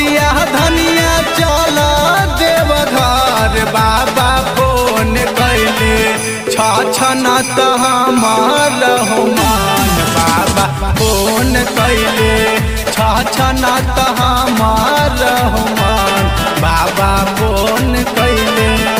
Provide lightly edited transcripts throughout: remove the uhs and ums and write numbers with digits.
कवरिया धनिया चल देव घर बाबा फोन कैले छछना त हमार मान बाबा फोन कैले छछना त हमार मान बाबा फोन कैले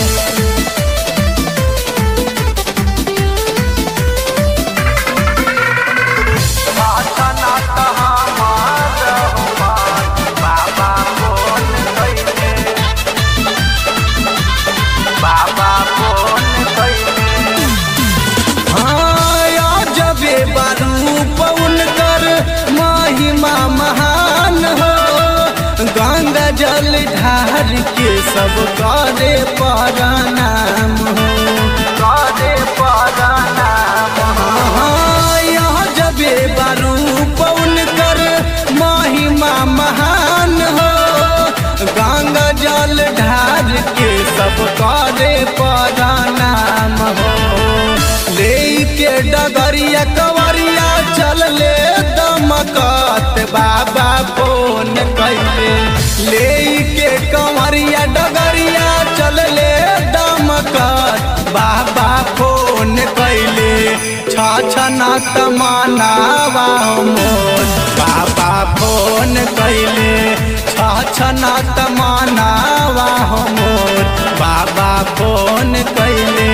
महान हो गंगा जल ढार के सब करे प्रणाम हो करे प्रणाम यह जबे बारू पवन कर महिमा महान हो गंगा जल ढार के सब करे प्रणाम हो ले के डगरिया कवरिया चल ले दमकत बाबा फोन कैले ले के कंवरिया डगरिया चल ले दमकत बाबा फोन कैले छछना त मनावा मोर बाबा फोन कैले छछना त मनावा मोर बाबा फोन कैले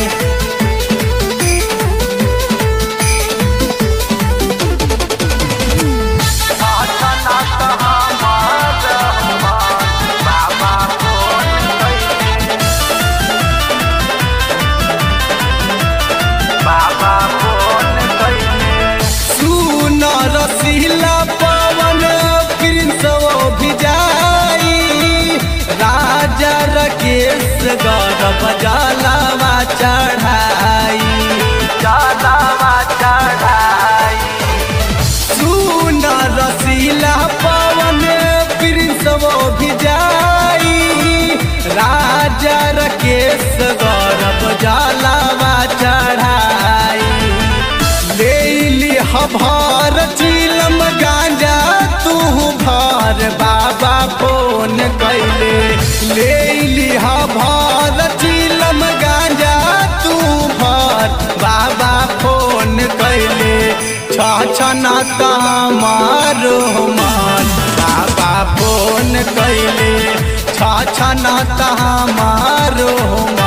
रसीला पवन प्रिंस भी जाई राजा रकेश गौरव जलावा चढ़ाई जलावा चढ़ाई सुन रसीला पवन प्रिंस भी जाई राजा रकेश गौरव जलावा चढ़ाई भर चिलम गांजा तू भर बाबा फोन कैले ले लिहा भर चिलम गांजा तू भर बाबा फोन कैले छछना त हमार मान बाबा फोन कैले छछना त हमार